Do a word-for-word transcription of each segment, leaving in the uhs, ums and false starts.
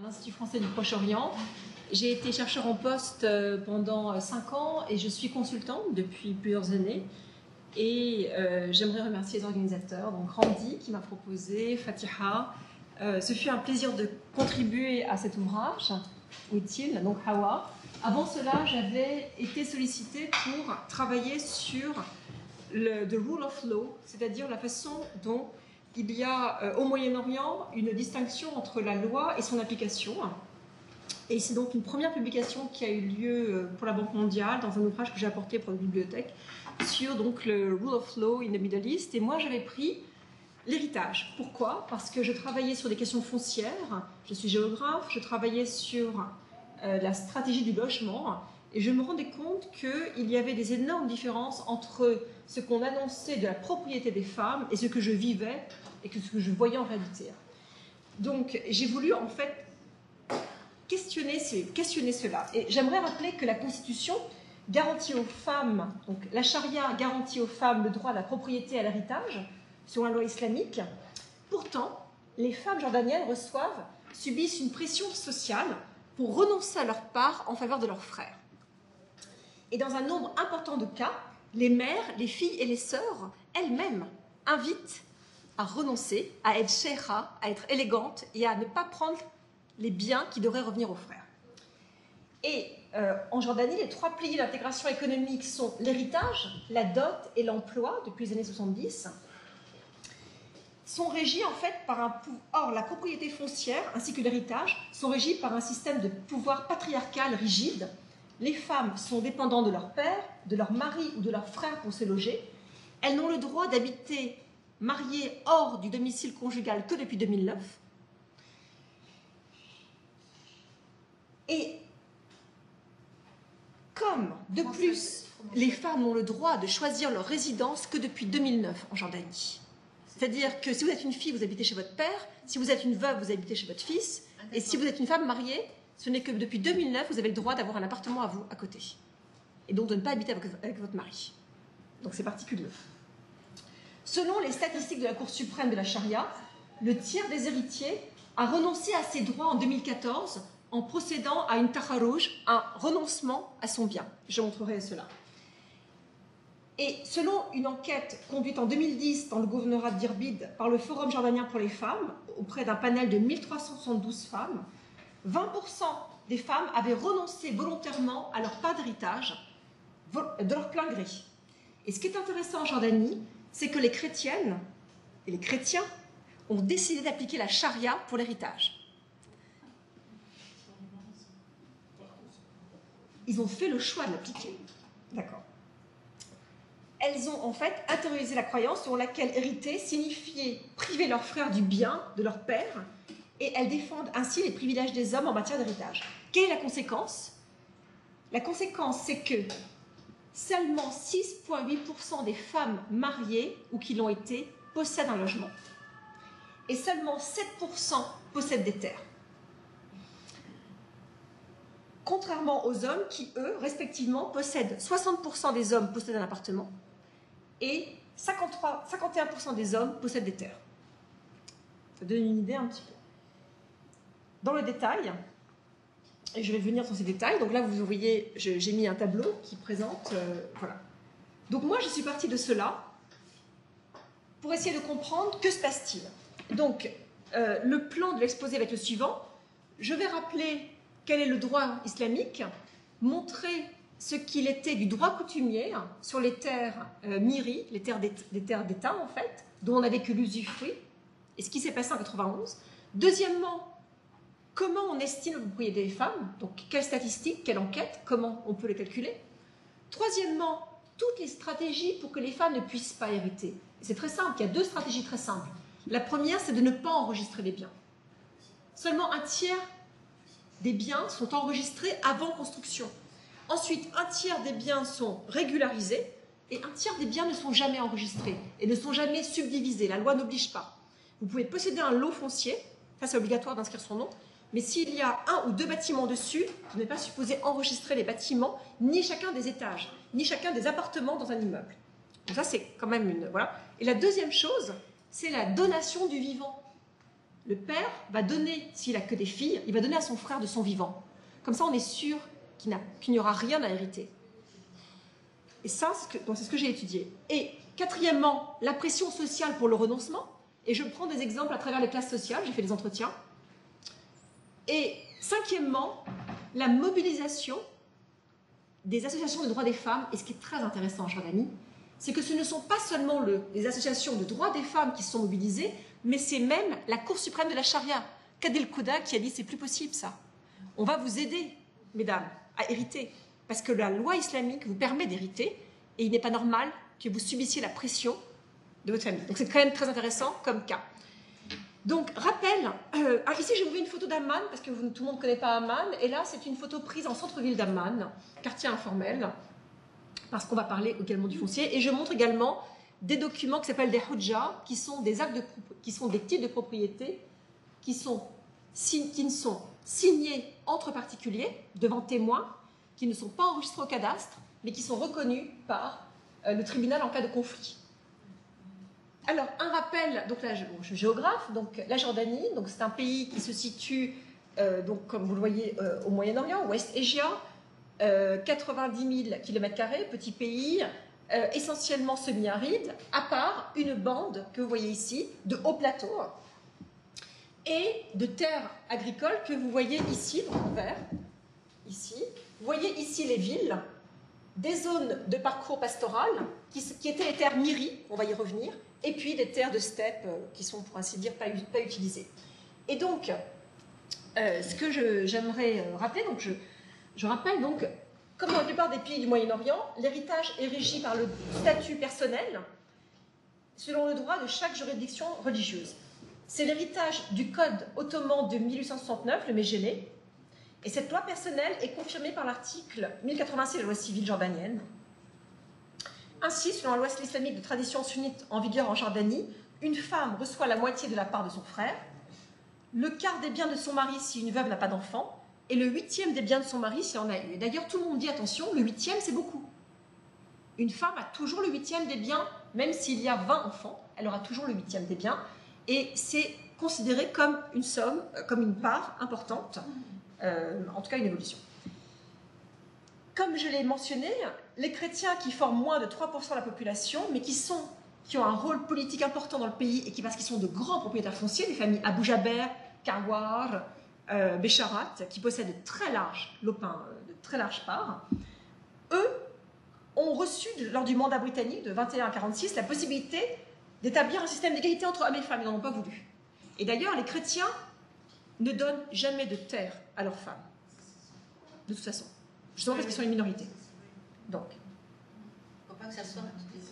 l'Institut français du Proche-Orient. J'ai été chercheur en poste pendant cinq ans et je suis consultante depuis plusieurs années. Et euh, j'aimerais remercier les organisateurs, donc Randy qui m'a proposé, Fatiha. Euh, ce fut un plaisir de contribuer à cet ouvrage utile, donc Hawa. Avant cela, j'avais été sollicitée pour travailler sur le the rule of law, c'est-à-dire la façon dont il y a euh, au Moyen-Orient une distinction entre la loi et son application. Et c'est donc une première publication qui a eu lieu pour la Banque mondiale dans un ouvrage que j'ai apporté pour la bibliothèque sur donc, le rule of law in the Middle East. Et moi, j'avais pris l'héritage. Pourquoi? Parce que je travaillais sur des questions foncières, je suis géographe, je travaillais sur euh, la stratégie du logement et je me rendais compte qu'il y avait des énormes différences entre ce qu'on annonçait de la propriété des femmes et ce que je vivais et que ce que je voyais en réalité. Donc, j'ai voulu en fait questionner, questionner cela. Et j'aimerais rappeler que la Constitution garantit aux femmes, donc la charia garantit aux femmes le droit à la propriété et à l'héritage, selon la loi islamique. Pourtant, les femmes jordaniennes reçoivent, subissent une pression sociale pour renoncer à leur part en faveur de leurs frères. Et dans un nombre important de cas, les mères, les filles et les sœurs, elles-mêmes, invitent à renoncer, à être sheikha, à être élégante et à ne pas prendre les biens qui devraient revenir aux frères. Et euh, en Jordanie, les trois piliers d'intégration économique sont l'héritage, la dot et l'emploi depuis les années soixante-dix. Sont régis en fait par un pouvoir. Or, la propriété foncière ainsi que l'héritage sont régis par un système de pouvoir patriarcal rigide. Les femmes sont dépendantes de leur père, de leur mari ou de leur frère pour se loger. Elles n'ont le droit d'habiter mariées hors du domicile conjugal que depuis deux mille neuf. Et comme, de plus, les femmes ont le droit de choisir leur résidence que depuis deux mille neuf en Jordanie. C'est-à-dire que si vous êtes une fille, vous habitez chez votre père, si vous êtes une veuve, vous habitez chez votre fils, et si vous êtes une femme mariée, ce n'est que depuis deux mille neuf, vous avez le droit d'avoir un appartement à vous, à côté. Et donc de ne pas habiter avec, avec votre mari. Donc c'est particulier. Selon les statistiques de la Cour suprême de la charia, le tiers des héritiers a renoncé à ses droits en deux mille quatorze en procédant à une taharouj, un renoncement à son bien. Je montrerai cela. Et selon une enquête conduite en deux mille dix dans le gouvernorat d'Irbid par le Forum jordanien pour les femmes, auprès d'un panel de mille trois cent soixante-douze femmes, vingt pour cent des femmes avaient renoncé volontairement à leur part d'héritage de leur plein gré. Et ce qui est intéressant en Jordanie, c'est que les chrétiennes et les chrétiens ont décidé d'appliquer la charia pour l'héritage. Ils ont fait le choix de l'appliquer. D'accord. Elles ont en fait intériorisé la croyance selon laquelle hériter signifiait priver leurs frères du bien de leur père, et elles défendent ainsi les privilèges des hommes en matière d'héritage. Quelle est la conséquence? La conséquence, c'est que seulement six virgule huit pour cent des femmes mariées ou qui l'ont été possèdent un logement. Et seulement sept pour cent possèdent des terres. Contrairement aux hommes qui, eux, respectivement, possèdent soixante pour cent des hommes possèdent un appartement et cinquante-trois, cinquante et un pour cent des hommes possèdent des terres. Ça donne une idée un petit peu. Dans le détail, et je vais venir sur ces détails, donc là vous voyez, j'ai mis un tableau qui présente, euh, voilà. Donc moi je suis partie de cela pour essayer de comprendre que se passe-t-il. Donc euh, le plan de l'exposé va être le suivant. Je vais rappeler quel est le droit islamique, montrer ce qu'il était du droit coutumier sur les terres euh, miri, les terres d'État en fait, dont on n'avait que l'usufruit, et ce qui s'est passé en quatre-vingt-onze. Deuxièmement, comment on estime la propriété des femmes, donc quelles statistiques, quelle enquête, comment on peut les calculer. Troisièmement, toutes les stratégies pour que les femmes ne puissent pas hériter. C'est très simple, il y a deux stratégies très simples. La première, c'est de ne pas enregistrer les biens. Seulement un tiers des biens sont enregistrés avant construction. Ensuite, un tiers des biens sont régularisés et un tiers des biens ne sont jamais enregistrés et ne sont jamais subdivisés. La loi n'oblige pas. Vous pouvez posséder un lot foncier, ça c'est obligatoire d'inscrire son nom, mais s'il y a un ou deux bâtiments dessus, vous n'êtes pas supposé enregistrer les bâtiments, ni chacun des étages, ni chacun des appartements dans un immeuble. Donc ça c'est quand même une... Voilà. Et la deuxième chose, c'est la donation du vivant. le père va donner, s'il n'a que des filles, il va donner à son frère de son vivant. Comme ça, on est sûr qu'il qu'il n'y aura rien à hériter. Et ça, c'est ce que, ce que j'ai étudié. Et quatrièmement, la pression sociale pour le renoncement. Et je prends des exemples à travers les classes sociales, j'ai fait des entretiens. Et cinquièmement, la mobilisation des associations de droits des femmes. Et ce qui est très intéressant en Jordanie, c'est que ce ne sont pas seulement le, les associations de droits des femmes qui sont mobilisées, mais c'est même la Cour suprême de la charia, Kadil Kouda, qui a dit c'est plus possible ça. On va vous aider, mesdames, à hériter. Parce que la loi islamique vous permet d'hériter et il n'est pas normal que vous subissiez la pression de votre famille. Donc c'est quand même très intéressant comme cas. Donc, rappel, euh, ah, ici je vous mets une photo d'Amman, parce que vous, tout le monde ne connaît pas Amman, et là c'est une photo prise en centre-ville d'Amman, quartier informel, parce qu'on va parler également du foncier, et je montre également des documents qui s'appellent des hujja, qui sont des actes de, qui sont des titres de propriété, qui, sont, qui ne sont signés entre particuliers, devant témoins, qui ne sont pas enregistrés au cadastre, mais qui sont reconnus par euh, le tribunal en cas de conflit. Alors, un rappel, donc là, je, bon, je suis géographe, donc la Jordanie, donc c'est un pays qui se situe, euh, donc, comme vous le voyez, euh, au Moyen-Orient, West Asia, euh, quatre-vingt-dix mille kilomètres carrés, petit pays, euh, essentiellement semi-aride, à part une bande que vous voyez ici, de hauts plateaux, et de terres agricoles que vous voyez ici, donc en vert, ici. Vous voyez ici les villes, des zones de parcours pastoral, qui, qui étaient les terres miri, on va y revenir, et puis des terres de steppe euh, qui sont, pour ainsi dire, pas, pas utilisées. Et donc, euh, ce que j'aimerais euh, rappeler, donc je, je rappelle donc, comme dans la plupart des pays du Moyen-Orient, l'héritage est régi par le statut personnel, selon le droit de chaque juridiction religieuse. C'est l'héritage du Code ottoman de mille huit cent soixante-neuf, le Mégélé, et cette loi personnelle est confirmée par l'article mille quatre-vingt-six de la loi civile jordanienne. Ainsi, selon la loi islamique de tradition sunnite en vigueur en Jordanie, une femme reçoit la moitié de la part de son frère, le quart des biens de son mari si une veuve n'a pas d'enfant, et le huitième des biens de son mari si en a eu. Et d'ailleurs, tout le monde dit, attention, le huitième, c'est beaucoup. Une femme a toujours le huitième des biens, même s'il y a vingt enfants, elle aura toujours le huitième des biens, et c'est considéré comme une somme, comme une part importante, euh, en tout cas une évolution. Comme je l'ai mentionné, les chrétiens qui forment moins de trois pour cent de la population, mais qui, sont, qui ont un rôle politique important dans le pays et qui, parce qu'ils sont de grands propriétaires fonciers, les familles Abou Jaber, Karwar, euh, Bécharat, qui possèdent de très larges lopins, de très larges parts, eux ont reçu, lors du mandat britannique de vingt et un à quarante-six, la possibilité d'établir un système d'égalité entre hommes et femmes. Ils n'en ont pas voulu. Et d'ailleurs, les chrétiens ne donnent jamais de terre à leurs femmes, de toute façon. Justement parce qu'ils sont une minorité. Donc. Faut pas que ça soit.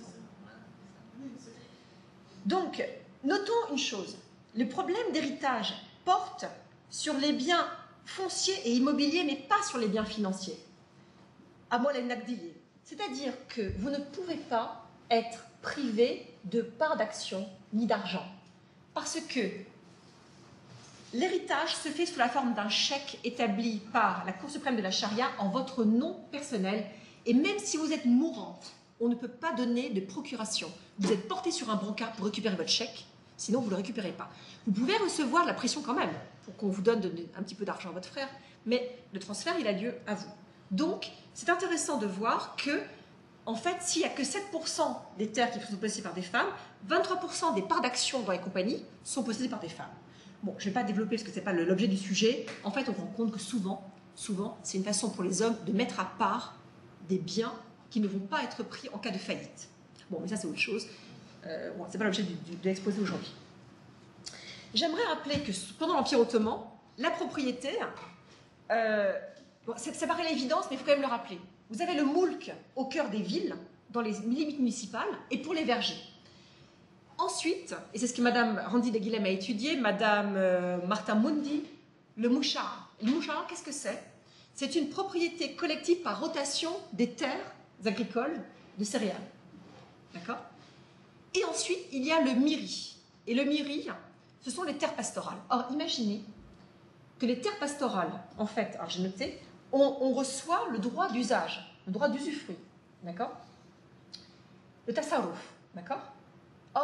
Donc, notons une chose. Le problème d'héritage porte sur les biens fonciers et immobiliers, mais pas sur les biens financiers. À moi, les nagdillés. C'est-à-dire que vous ne pouvez pas être privé de part d'action ni d'argent. Parce que l'héritage se fait sous la forme d'un chèque établi par la Cour suprême de la charia en votre nom personnel. Et même si vous êtes mourante, on ne peut pas donner de procuration. Vous êtes porté sur un brancard pour récupérer votre chèque, sinon vous ne le récupérez pas. Vous pouvez recevoir la pression quand même, pour qu'on vous donne un petit peu d'argent à votre frère, mais le transfert, il a lieu à vous. Donc, c'est intéressant de voir que, en fait, s'il n'y a que sept pour cent des terres qui sont possédées par des femmes, vingt-trois pour cent des parts d'action dans les compagnies sont possédées par des femmes. Bon, je ne vais pas développer parce que ce n'est pas l'objet du sujet. En fait, on rend compte que souvent, souvent, c'est une façon pour les hommes de mettre à part des biens qui ne vont pas être pris en cas de faillite. Bon, mais ça, c'est autre chose. Euh, bon, ce n'est pas l'objet de l'exposé aujourd'hui. J'aimerais rappeler que pendant l'Empire ottoman, la propriété, euh, bon, ça, ça paraît l'évidence, mais il faut quand même le rappeler. Vous avez le moulk au cœur des villes, dans les limites municipales, et pour les vergers. Ensuite, et c'est ce que Madame Randi de Guilhem a étudié, Madame euh, Martin Mundi, le mouchard. Le mouchard, qu'est-ce que c'est? C'est une propriété collective par rotation des terres agricoles de céréales. D'accord? Et ensuite, il y a le miri. Et le miri, ce sont les terres pastorales. Or, imaginez que les terres pastorales, en fait, alors j'ai noté, on, on reçoit le droit d'usage, le droit d'usufruit. D'accord? Le tasarruf. D'accord? Or,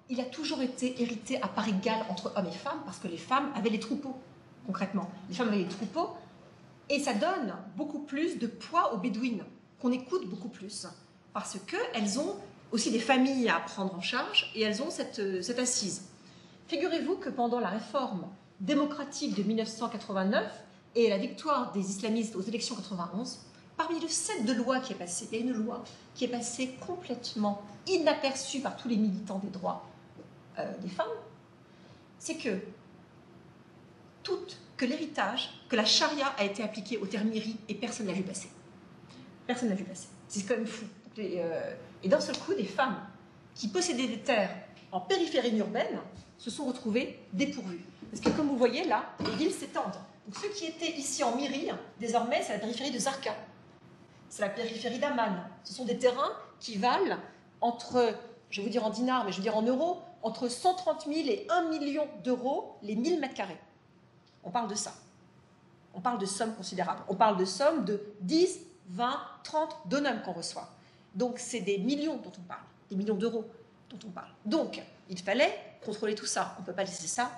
il a toujours été hérité à part égale entre hommes et femmes, parce que les femmes avaient les troupeaux, concrètement. Les femmes avaient les troupeaux, et ça donne beaucoup plus de poids aux bédouines, qu'on écoute beaucoup plus, parce qu'elles ont aussi des familles à prendre en charge, et elles ont cette, cette assise. Figurez-vous que pendant la réforme démocratique de mille neuf cent quatre-vingt-neuf et la victoire des islamistes aux élections quatre-vingt-onze, parmi le set de lois qui est passé, il y a une loi qui est passée complètement inaperçue par tous les militants des droits euh, des femmes, c'est que, tout, que l'héritage, que la charia a été appliquée au terme miri et personne ne l'a vu passer. Personne ne l'a vu passer. C'est quand même fou. Et, euh, et d'un seul coup, des femmes qui possédaient des terres en périphérie urbaine se sont retrouvées dépourvues. Parce que comme vous voyez là, les villes s'étendent. Donc ceux qui étaient ici en Miri, désormais c'est la périphérie de Zarqa. C'est la périphérie d'Amman. Ce sont des terrains qui valent entre, je vais vous dire en dinars, mais je vais dire en euros, entre cent trente mille et un million d'euros les mille mètres carrés. On parle de ça. On parle de sommes considérables. On parle de sommes de dix, vingt, trente donums qu'on reçoit. Donc c'est des millions dont on parle, des millions d'euros dont on parle. Donc il fallait contrôler tout ça. On ne peut pas laisser ça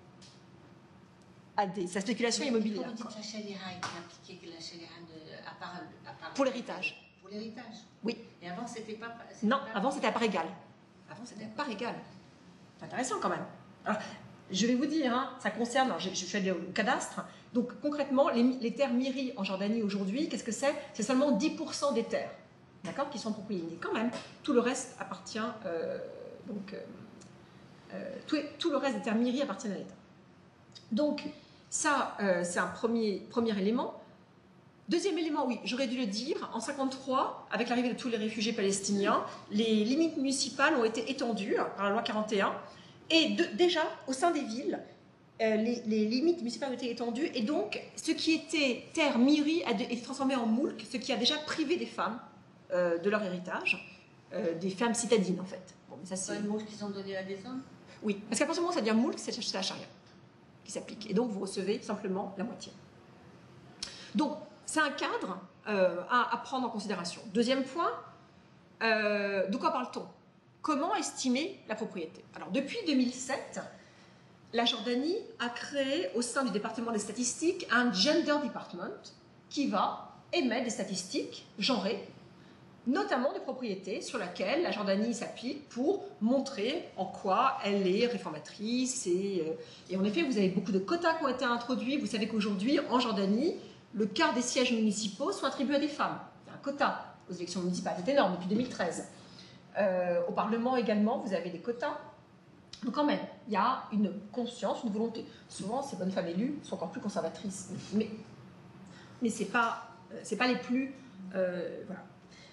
à des, sa spéculation immobilière. Vous dites que la chaléra a été appliquée, que la chaléra de, à part, à part pour l'héritage. Pour l'héritage. Oui. Et avant, c'était pas. Non, pas... avant c'était à part égale. Avant c'était à part égale. C'est intéressant quand même. Alors, je vais vous dire, hein, ça concerne, alors, je, je fais le cadastre, donc concrètement, les, les terres Miri en Jordanie aujourd'hui, qu'est-ce que c'est? C'est seulement dix pour cent des terres, d'accord, qui sont propriétés. Quand même, tout le reste appartient, euh, donc, euh, euh, tout, tout le reste des terres Miri appartient à l'État. Donc, ça, euh, c'est un premier, premier élément. Deuxième élément, oui, j'aurais dû le dire, en mille neuf cent cinquante-trois, avec l'arrivée de tous les réfugiés palestiniens, les limites municipales ont été étendues par la loi quarante et un, et de, déjà, au sein des villes, euh, les, les limites municipales ont été étendues, et donc, ce qui était terre Miri a été transformé en moulk, ce qui a déjà privé des femmes euh, de leur héritage, euh, des femmes citadines, en fait. Bon, mais ça, c'est une moulk qu'ils ont donné à des hommes. Oui, parce qu'à partir du moment où ça devient moulk, c'est la charia qui s'applique, et donc vous recevez simplement la moitié. Donc, c'est un cadre euh, à, à prendre en considération. Deuxième point, euh, de quoi parle-t-on? Comment estimer la propriété? Alors, depuis deux mille sept, la Jordanie a créé au sein du département des statistiques un Gender Department qui va émettre des statistiques genrées, notamment des propriétés sur lesquelles la Jordanie s'applique pour montrer en quoi elle est réformatrice. Et, euh, et en effet, vous avez beaucoup de quotas qui ont été introduits. Vous savez qu'aujourd'hui, en Jordanie, le quart des sièges municipaux sont attribués à des femmes. Il y a un quota aux élections municipales, c'est énorme depuis deux mille treize. Euh, au Parlement également, vous avez des quotas. Donc quand même, il y a une conscience, une volonté. Souvent, ces bonnes femmes élues sont encore plus conservatrices. Mais, mais ce n'est pas, c'est pas les plus... Euh, voilà.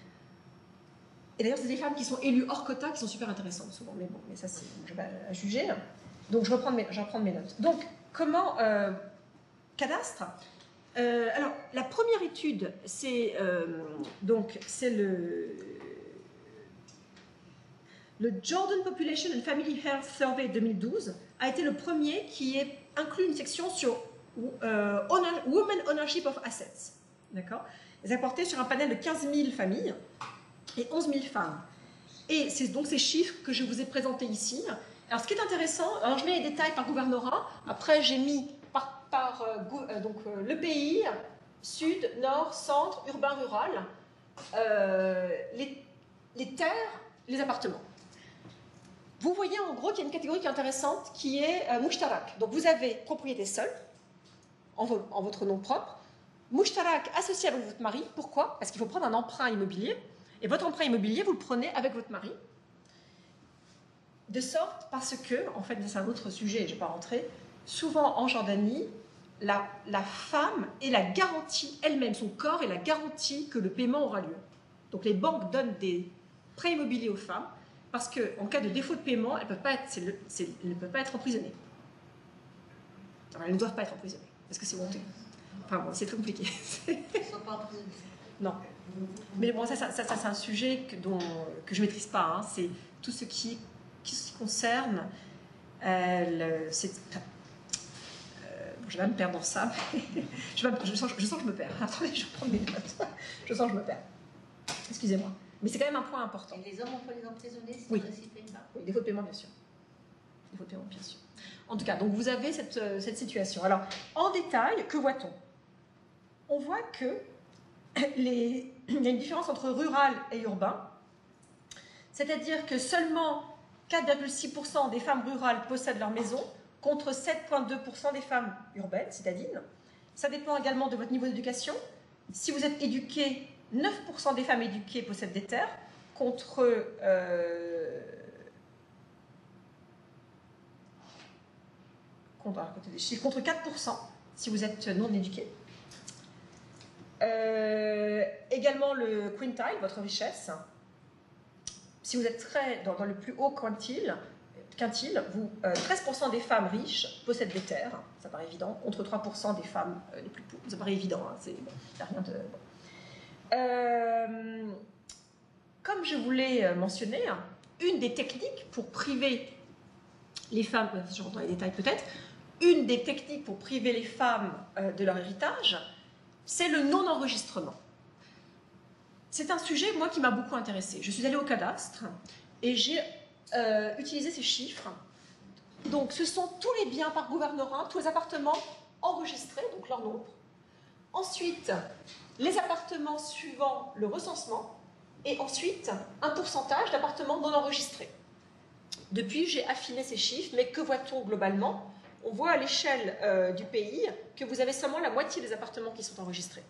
Et d'ailleurs, c'est des femmes qui sont élues hors quota qui sont super intéressantes souvent. Mais bon, mais ça, c'est je vais à juger. Donc, je reprends mes, je reprends mes notes. Donc, comment... Euh, cadastre. Euh, alors, la première étude, c'est euh, donc c'est le, le Jordan Population and Family Health Survey deux mille douze a été le premier qui est inclus une section sur euh, owner, Women Ownership of Assets. D'accord. Ils ont porté sur un panel de quinze mille familles et onze mille femmes. Et c'est donc ces chiffres que je vous ai présentés ici. Alors, ce qui est intéressant, alors je mets les détails par gouvernorat. Après, j'ai mis par, par euh, donc, euh, le pays, sud, nord, centre, urbain, rural, euh, les, les terres, les appartements. Vous voyez en gros qu'il y a une catégorie qui est intéressante qui est euh, Mushtarak. Donc, vous avez propriété seule, en, vo en votre nom propre. Mushtarak associé avec votre mari. Pourquoi? Parce qu'il faut prendre un emprunt immobilier. Et votre emprunt immobilier, vous le prenez avec votre mari. De sorte, parce que, en fait, c'est un autre sujet, je ne vais pas rentrer, souvent en Jordanie, la, la femme est la garantie elle-même, son corps est la garantie que le paiement aura lieu. Donc les banques donnent des prêts immobiliers aux femmes, parce qu'en cas de défaut de paiement, elles, peuvent pas être, c'est le, c'est, elles ne peuvent pas être emprisonnées. Alors, elles ne doivent pas être emprisonnées, parce que c'est honteux. Enfin bon, c'est très compliqué. Elles ne sont pas emprisonnées. Non. Mais bon, ça, ça, ça, ça c'est un sujet que, dont, que je ne maîtrise pas. Hein. C'est tout ce qui, qui, ce qui concerne... Euh, c'est, euh, bon, je vais pas me perdre dans ça. Mais je, vais, je, sens, je sens que je me perds. Attendez, je vais prendre mes notes. Je sens que je me perds. Excusez-moi. Mais c'est quand même un point important. Et les hommes, on peut les emprisonner si oui. on ne s'y paye pas? Oui, défaut de paiement, bien sûr. Défaut de paiement, bien sûr. En tout cas, donc vous avez cette, cette situation. Alors, en détail, que voit-on? On voit que les, il y a une différence entre rural et urbain, c'est-à-dire que seulement quatre virgule six pour cent des femmes rurales possèdent leur maison, contre sept virgule deux pour cent des femmes urbaines, citadines. Ça dépend également de votre niveau d'éducation. Si vous êtes éduqué, neuf pour cent des femmes éduquées possèdent des terres, contre, euh, contre, contre quatre pour cent si vous êtes non éduqué. Euh, également le quintile, votre richesse. Si vous êtes très dans, dans le plus haut quintile, quintile vous, euh, treize pour cent des femmes riches possèdent des terres, ça paraît évident, contre trois pour cent des femmes euh, les plus pauvres. Ça paraît évident, hein, c'est, bon, y a rien de... Bon. Euh, comme je vous l'ai mentionné, une des techniques pour priver les femmes, je rentre dans les détails peut-être, une des techniques pour priver les femmes euh, de leur héritage, c'est le non-enregistrement. C'est un sujet, moi, qui m'a beaucoup intéressée. Je suis allée au cadastre et j'ai euh, utilisé ces chiffres. Donc, ce sont tous les biens par gouvernorat, tous les appartements enregistrés, donc leur nombre. Ensuite, les appartements suivant le recensement. Et ensuite, un pourcentage d'appartements non enregistrés. Depuis, j'ai affiné ces chiffres, mais que voit-on globalement? On voit à l'échelle euh, du pays que vous avez seulement la moitié des appartements qui sont enregistrés.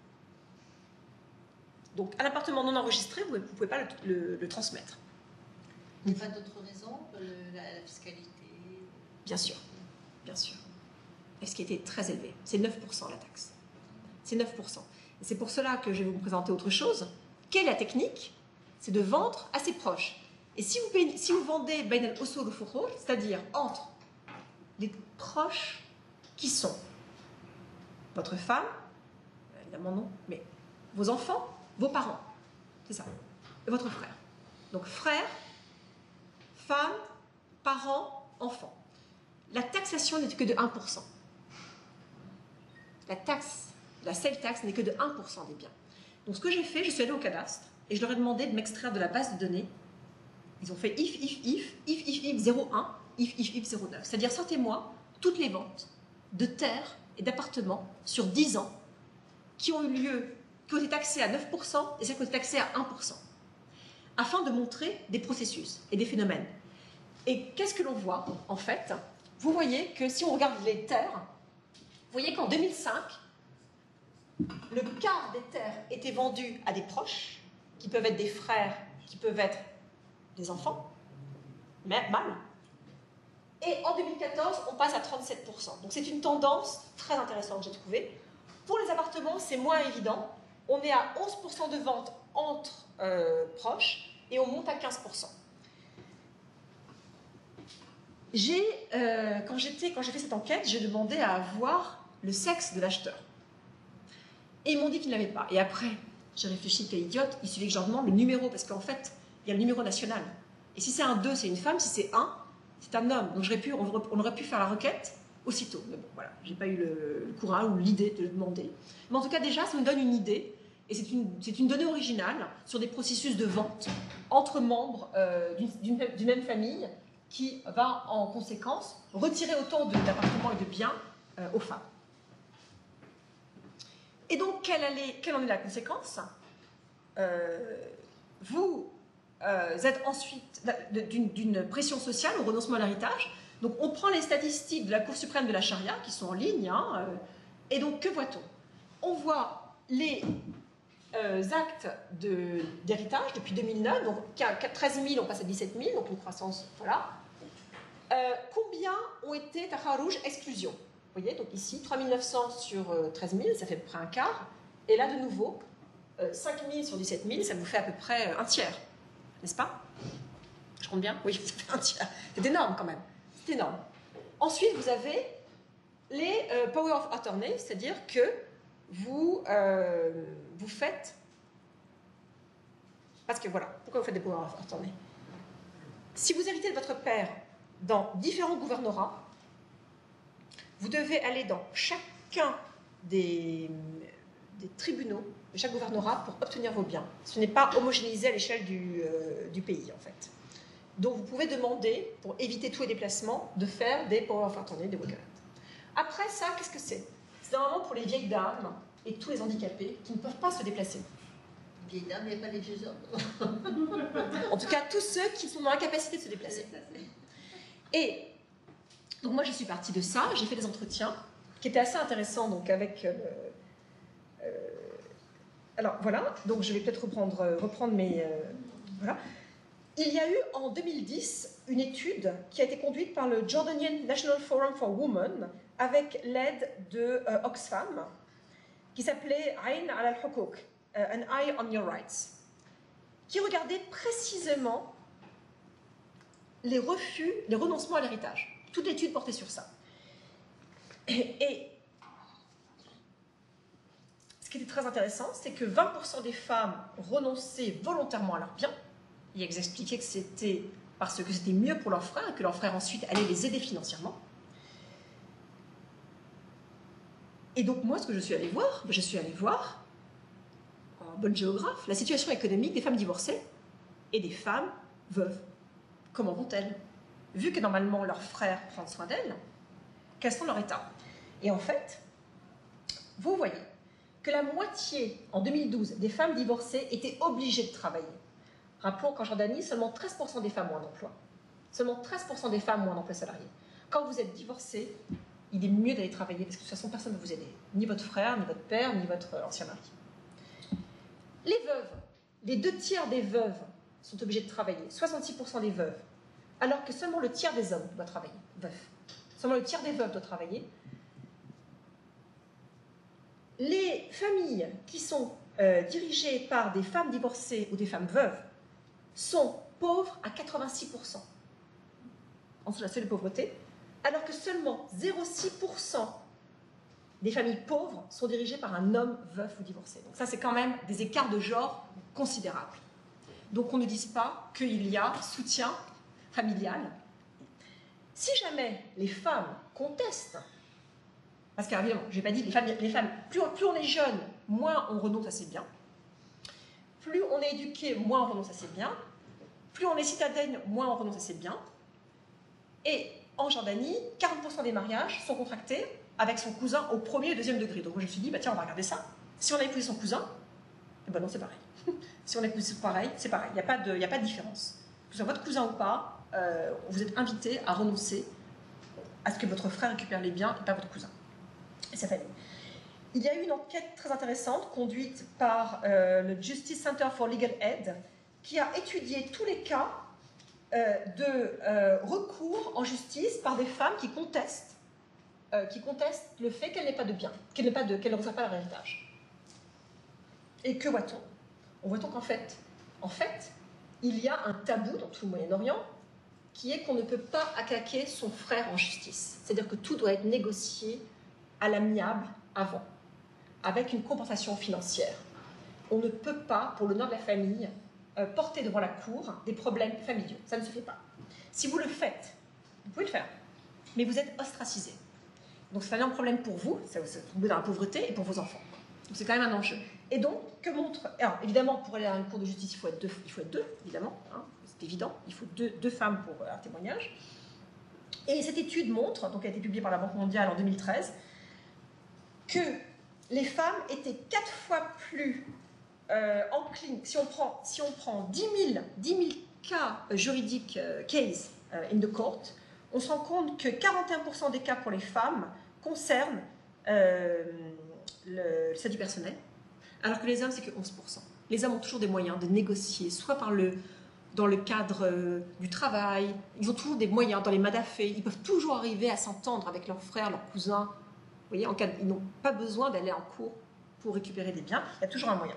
Donc, un appartement non enregistré, vous ne pouvez pas le, le, le transmettre. Il n'y a pas d'autres raisons que le, la, la fiscalité? Bien sûr, bien sûr. Et ce qui était très élevé, c'est neuf pour cent la taxe. C'est neuf pour cent. Et c'est pour cela que je vais vous présenter autre chose. Quelle est la technique? C'est de vendre à ses proches. Et si vous, payez, si vous vendez bain al-usul ou fuhur, c'est-à-dire entre les proches qui sont votre femme, évidemment non, mais vos enfants, vos parents, c'est ça, et votre frère. Donc frère, femme, parents, enfants. La taxation n'est que de un pour cent. La taxe, la sale tax n'est que de un pour cent des biens. Donc ce que j'ai fait, je suis allée au cadastre et je leur ai demandé de m'extraire de la base de données. Ils ont fait if, if, if, if, if, if, zéro un, if, if, if, zéro neuf. C'est-à-dire, sortez-moi toutes les ventes de terres et d'appartements sur dix ans qui ont eu lieu, qui ont été taxés à neuf pour cent et celles qui ont été taxées à un pour cent, afin de montrer des processus et des phénomènes. Et qu'est-ce que l'on voit, en fait? Vous voyez que si on regarde les terres, vous voyez qu'en deux mille cinq, le quart des terres étaient vendues à des proches, qui peuvent être des frères, qui peuvent être des enfants, mais mâles. Et en deux mille quatorze, on passe à trente-sept pour cent. Donc c'est une tendance très intéressante, j'ai trouvé. Pour les appartements, c'est moins évident. On est à onze pour cent de ventes entre euh, proches et on monte à quinze pour cent. J'ai, euh, quand j'étais, quand j'ai fait cette enquête, j'ai demandé à avoir le sexe de l'acheteur. Et ils m'ont dit qu'ils ne l'avaient pas. Et après, j'ai réfléchi, quelle idiote, il suffit que je leur demande le numéro, parce qu'en fait, il y a le numéro national. Et si c'est un deux, c'est une femme, si c'est un, c'est un homme. Donc pu, on, on aurait pu faire la requête aussitôt. Mais bon, voilà, j'ai pas eu le, le courage ou l'idée de le demander. Mais en tout cas, déjà, ça me donne une idée, et c'est une, c'est une donnée originale sur des processus de vente entre membres euh, d'une, d'une même famille qui va, en conséquence, retirer autant d'appartements et de biens euh, aux femmes. Et donc, quelle, allait, quelle en est la conséquence? euh, Vous euh, êtes ensuite d'une pression sociale au renoncement à l'héritage. Donc, on prend les statistiques de la Cour suprême de la charia, qui sont en ligne, hein, euh, et donc, que voit-on? On voit les euh, actes d'héritage depuis deux mille neuf, donc treize mille, on passe à dix-sept mille, donc une croissance, voilà. Euh, combien ont été taharouj exclusion? Vous voyez, donc ici, trois mille neuf cents sur euh, treize mille, ça fait à peu près un quart. Et là, de nouveau, euh, cinq mille sur dix-sept mille, ça vous fait à peu près un tiers. N'est-ce pas? Je compte bien? Oui, ça fait un tiers. C'est énorme quand même. C'est énorme. Ensuite, vous avez les euh, power of attorney, c'est-à-dire que vous, euh, vous faites... Parce que voilà, pourquoi vous faites des power of attorney? Si vous héritez de votre père dans différents gouvernorats, vous devez aller dans chacun des, des tribunaux de chaque gouvernorat pour obtenir vos biens. Ce n'est pas homogénéisé à l'échelle du, euh, du pays, en fait. Donc vous pouvez demander, pour éviter tous les déplacements, de faire des power of attorney, des walk-around. Après ça, qu'est-ce que c'est? C'est normalement pour les vieilles dames et tous les handicapés qui ne peuvent pas se déplacer. Vieilles dames, mais pas les vieux hommes. En tout cas, tous ceux qui sont dans l'incapacité de se déplacer. Et donc moi, je suis partie de ça, j'ai fait des entretiens qui étaient assez intéressants, donc avec... Euh, euh, alors voilà, donc je vais peut-être reprendre, reprendre mes... Euh, voilà. Il y a eu en deux mille dix une étude qui a été conduite par le Jordanian National Forum for Women avec l'aide de euh, Oxfam, qui s'appelait Ayn ala al-Hukuk, uh, An Eye on Your Rights, qui regardait précisément les refus, les renoncements à l'héritage. Toute l'étude portait sur ça. Et, et ce qui était très intéressant, c'est que vingt pour cent des femmes renonçaient volontairement à leurs biens. Et elles expliquaient que c'était parce que c'était mieux pour leurs frères et que leurs frères ensuite allaient les aider financièrement. Et donc moi, ce que je suis allée voir, je suis allée voir, en bonne géographe, la situation économique des femmes divorcées et des femmes veuves. Comment vont-elles? Vu que normalement leurs frères prennent soin d'elles, quels sont leurs états? Et en fait, vous voyez que la moitié, en deux mille douze, des femmes divorcées étaient obligées de travailler. Rappelons qu'en Jordanie, seulement treize pour cent des femmes ont un emploi. Seulement treize pour cent des femmes ont un emploi salarié. Quand vous êtes divorcé, il est mieux d'aller travailler parce que de toute façon, personne ne va vous aider. Ni votre frère, ni votre père, ni votre ancien mari. Les veuves, les deux tiers des veuves sont obligées de travailler, soixante-six pour cent des veuves, alors que seulement le tiers des hommes doit travailler, veuf. Seulement le tiers des veuves doit travailler. Les familles qui sont euh, dirigées par des femmes divorcées ou des femmes veuves sont pauvres à quatre-vingt-six pour cent, en dessous de la seuil de pauvreté, alors que seulement zéro virgule six pour cent des familles pauvres sont dirigées par un homme veuf ou divorcé. Donc ça, c'est quand même des écarts de genre considérables. Donc on ne dise pas qu'il y a soutien familial. Si jamais les femmes contestent, parce qu'évidemment, je n'ai pas dit, les femmes, les femmes plus, plus on est jeune, moins on renonce à ses biens, plus on est éduqué, moins on renonce à ses biens, plus on est citadine, moins on renonce à ses biens. Et en Jordanie, quarante pour cent des mariages sont contractés avec son cousin au premier et deuxième degré. Donc moi je me suis dit, bah tiens, on va regarder ça. Si on a épousé son cousin, eh ben non, c'est pareil. Si on a épousé pareil, c'est pareil. Il n'y a, a pas de différence. Que ce soit votre cousin ou pas, euh, vous êtes invité à renoncer à ce que votre frère récupère les biens et pas votre cousin et sa famille. Il y a eu une enquête très intéressante conduite par euh, le Justice Center for Legal Aid qui a étudié tous les cas euh, de euh, recours en justice par des femmes qui contestent, euh, qui contestent le fait qu'elles n'aient pas de biens, qu'elles n'aient pas de, qu'elles ne reçoivent pas leur héritage. Et que voit-on? On voit qu'en fait, en fait, il y a un tabou dans tout le Moyen-Orient qui est qu'on ne peut pas attaquer son frère en justice. C'est-à-dire que tout doit être négocié à l'amiable avant, avec une compensation financière. On ne peut pas, pour l'honneur de la famille, euh, porter devant la cour des problèmes familiaux. Ça ne se fait pas. Si vous le faites, vous pouvez le faire, mais vous êtes ostracisé. Donc c'est un problème pour vous, vous êtes dans la pauvreté, et pour vos enfants. Donc c'est quand même un enjeu. Et donc, que montre... Alors, évidemment, pour aller à une cour de justice, il faut être deux, il faut être deux évidemment, hein, c'est évident, il faut deux, deux femmes pour un témoignage. Et cette étude montre, donc elle a été publiée par la Banque mondiale en deux mille treize, que les femmes étaient quatre fois plus euh, enclines, si on prend, si on prend dix mille cas juridiques, euh, case euh, in the court, on se rend compte que quarante et un pour cent des cas pour les femmes concernent euh, le, le statut personnel, alors que les hommes, c'est que onze pour cent. Les hommes ont toujours des moyens de négocier, soit par le, dans le cadre euh, du travail, ils ont toujours des moyens, dans les madafés, ils peuvent toujours arriver à s'entendre avec leurs frères, leurs cousins. Vous voyez, en cas de, ils n'ont pas besoin d'aller en cours pour récupérer des biens, il y a toujours un moyen.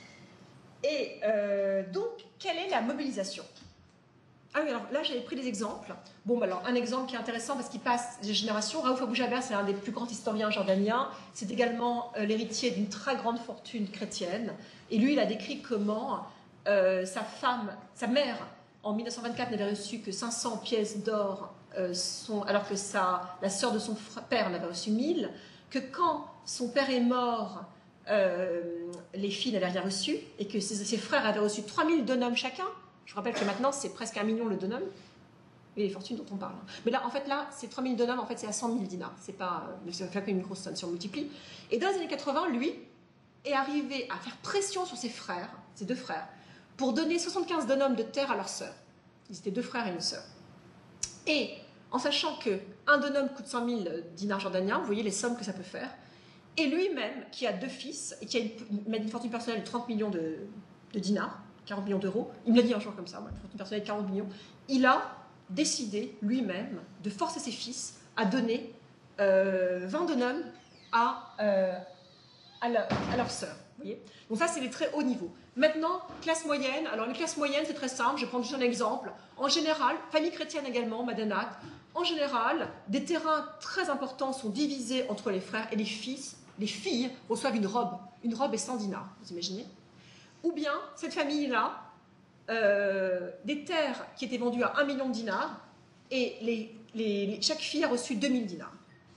Et euh, donc, quelle est la mobilisation? Ah oui, alors là, j'avais pris des exemples. Bon, bah alors, un exemple qui est intéressant parce qu'il passe des générations. Raouf Abou Jaber, c'est l'un des plus grands historiens jordaniens. C'est également euh, l'héritier d'une très grande fortune chrétienne. Et lui, il a décrit comment euh, sa femme, sa mère, en mille neuf cent vingt-quatre, n'avait reçu que cinq cents pièces d'or, euh, son, alors que sa, la sœur de son père n'avait reçu mille. Que quand son père est mort, euh, les filles n'avaient rien reçu. Et que ses, ses frères avaient reçu trois mille d'hommes chacun. Je vous rappelle que maintenant, c'est presque un million le dönum, et les fortunes dont on parle. Mais là, en fait, là, c'est trois mille dönums, en fait, c'est à cent mille dinars. C'est pas, c'est pas une grosse somme si on multiplie. Et dans les années quatre-vingts, lui est arrivé à faire pression sur ses frères, ses deux frères, pour donner soixante-quinze dönums de terre à leur sœur. Ils étaient deux frères et une sœur. Et en sachant qu'un dönum coûte cent mille dinars jordaniens, vous voyez les sommes que ça peut faire. Et lui-même, qui a deux fils, et qui a une, une fortune personnelle de trente millions de, de dinars, quarante millions d'euros, il me l'a dit un jour comme ça, moi, une fortune personnelle de quarante millions, il a décidé lui-même de forcer ses fils à donner euh, vingt dönums à, euh, à, leur, à leur sœur. Vous voyez, donc ça, c'est les très hauts niveaux. Maintenant, classe moyenne. Alors, les classes moyennes, c'est très simple. Je vais prendre juste un exemple. En général, famille chrétienne également, Madanat. En général, des terrains très importants sont divisés entre les frères et les fils. Les filles reçoivent une robe. Une robe est cent dinars, vous imaginez? Ou bien, cette famille-là, euh, des terres qui étaient vendues à un million de dinars, et les, les, les, chaque fille a reçu deux mille dinars.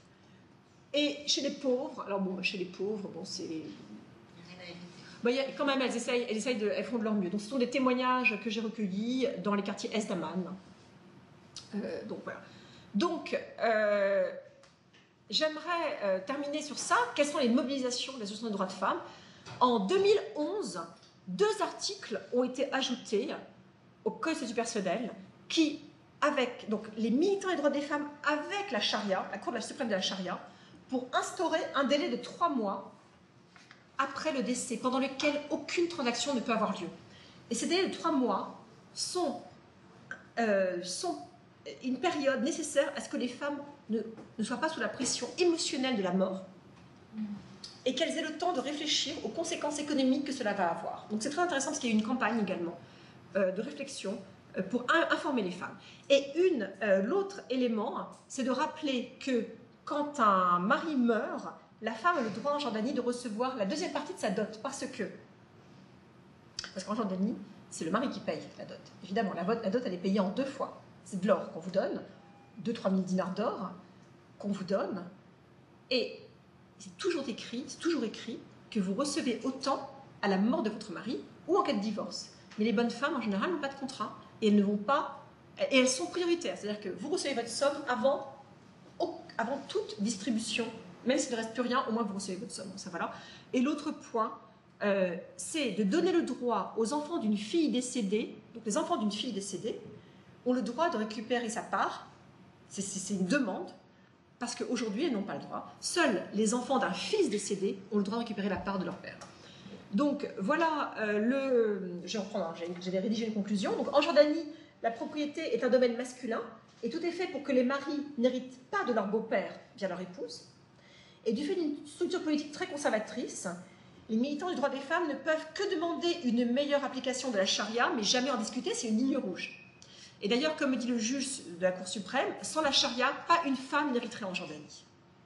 Et chez les pauvres, alors bon, chez les pauvres, bon, c'est... Bah, y a, quand même, elles, essayent, elles, essayent de, elles font de leur mieux. Donc, ce sont des témoignages que j'ai recueillis dans les quartiers Est d'Amman. Euh, donc, voilà. Donc, euh, j'aimerais euh, terminer sur ça. Quelles sont les mobilisations de l'association des droits de femmes? En deux mille onze, deux articles ont été ajoutés au Code de statut personnel qui, avec donc, les militants des droits des femmes avec la charia, la Cour de la suprême de la charia, pour instaurer un délai de trois mois après le décès, pendant lequel aucune transaction ne peut avoir lieu. Et ces délais de trois mois sont, euh, sont une période nécessaire à ce que les femmes ne, ne soient pas sous la pression émotionnelle de la mort et qu'elles aient le temps de réfléchir aux conséquences économiques que cela va avoir. Donc c'est très intéressant parce qu'il y a une campagne également euh, de réflexion euh, pour informer les femmes. Et une, euh, l'autre élément, c'est de rappeler que quand un mari meurt, la femme a le droit en Jordanie de recevoir la deuxième partie de sa dot, parce que, parce qu'en Jordanie, c'est le mari qui paye la dot. Évidemment, la, la dot, elle est payée en deux fois. C'est de l'or qu'on vous donne, deux à trois mille dinars d'or qu'on vous donne, et c'est toujours écrit, c'est toujours écrit que vous recevez autant à la mort de votre mari ou en cas de divorce. Mais les bonnes femmes, en général, n'ont pas de contrat, et elles ne vont pas, et elles sont prioritaires, c'est-à-dire que vous recevez votre somme avant, avant toute distribution. Même s'il ne reste plus rien, au moins vous recevez votre somme. Ça, voilà. Et l'autre point, euh, c'est de donner le droit aux enfants d'une fille décédée. Donc les enfants d'une fille décédée ont le droit de récupérer sa part. C'est une demande, parce qu'aujourd'hui, elles n'ont pas le droit. Seuls les enfants d'un fils décédé ont le droit de récupérer la part de leur père. Donc voilà, euh, le... je vais reprendre, j'avais rédigé une conclusion. Donc en Jordanie, la propriété est un domaine masculin, et tout est fait pour que les maris n'héritent pas de leur beau-père via leur épouse. Et du fait d'une structure politique très conservatrice, les militants du droit des femmes ne peuvent que demander une meilleure application de la charia, mais jamais en discuter, c'est une ligne rouge. Et d'ailleurs, comme dit le juge de la Cour suprême, sans la charia, pas une femme n'hériterait en Jordanie.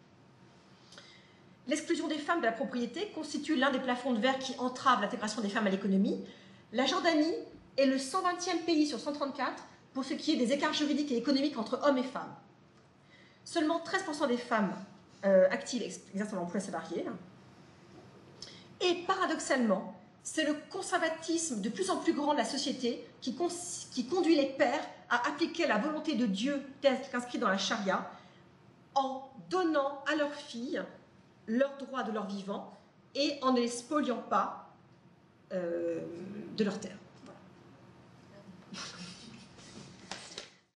L'exclusion des femmes de la propriété constitue l'un des plafonds de verre qui entravent l'intégration des femmes à l'économie. La Jordanie est le cent vingtième pays sur cent trente-quatre pour ce qui est des écarts juridiques et économiques entre hommes et femmes. Seulement treize pour cent des femmes Euh, active exercent l'emploi salarié. Et paradoxalement, c'est le conservatisme de plus en plus grand de la société qui, qui conduit les pères à appliquer la volonté de Dieu telle qu'inscrite dans la charia en donnant à leurs filles leurs droits de leur vivant et en ne les spoliant pas euh, de leur terre.